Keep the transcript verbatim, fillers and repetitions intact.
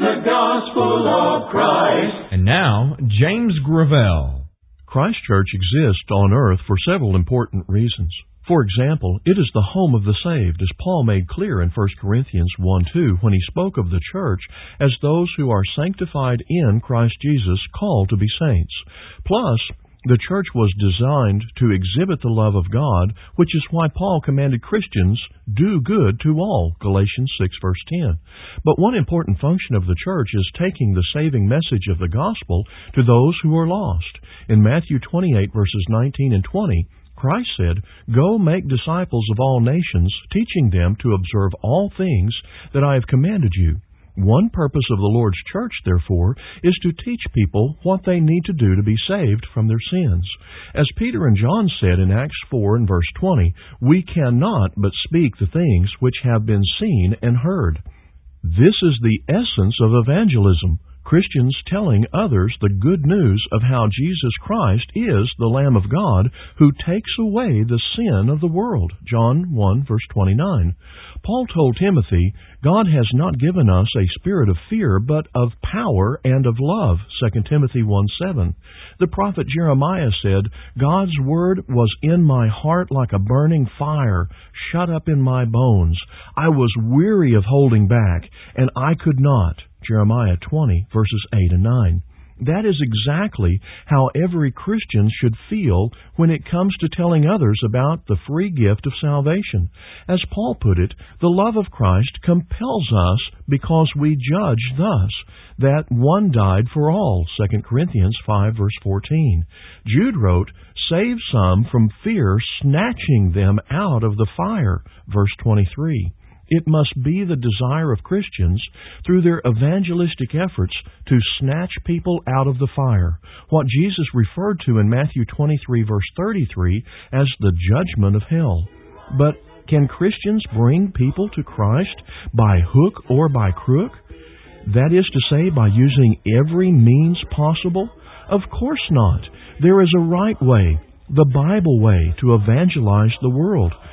the gospel of Christ. And now, James Gravel. Christ Church exists on earth for several important reasons. For example, it is the home of the saved, as Paul made clear in First Corinthians one two when he spoke of the church as those who are sanctified in Christ Jesus, called to be saints. Plus, the church was designed to exhibit the love of God, which is why Paul commanded Christians, do good to all, Galatians six verse ten. But one important function of the church is taking the saving message of the gospel to those who are lost. In Matthew twenty-eight verses nineteen and twenty, Christ said, "Go make disciples of all nations, teaching them to observe all things that I have commanded you." One purpose of the Lord's church, therefore, is to teach people what they need to do to be saved from their sins. As Peter and John said in Acts four and verse twenty, "We cannot but speak the things which have been seen and heard." This is the essence of evangelism. Christians telling others the good news of how Jesus Christ is the Lamb of God who takes away the sin of the world. John one verse twenty-nine. Paul told Timothy, "God has not given us a spirit of fear, but of power and of love." Second Timothy one seven. The prophet Jeremiah said, "God's word was in my heart like a burning fire, shut up in my bones. I was weary of holding back, and I could not." Jeremiah twenty, verses eight and nine. That is exactly how every Christian should feel when it comes to telling others about the free gift of salvation. As Paul put it, the love of Christ compels us because we judge thus, that one died for all, Second Corinthians five, verse fourteen. Jude wrote, "Save some from fear, snatching them out of the fire," verse twenty-three. It must be the desire of Christians, through their evangelistic efforts, to snatch people out of the fire, what Jesus referred to in Matthew twenty-three, verse thirty-three, as the judgment of hell. But can Christians bring people to Christ by hook or by crook? That is to say, by using every means possible? Of course not. There is a right way, the Bible way, to evangelize the world.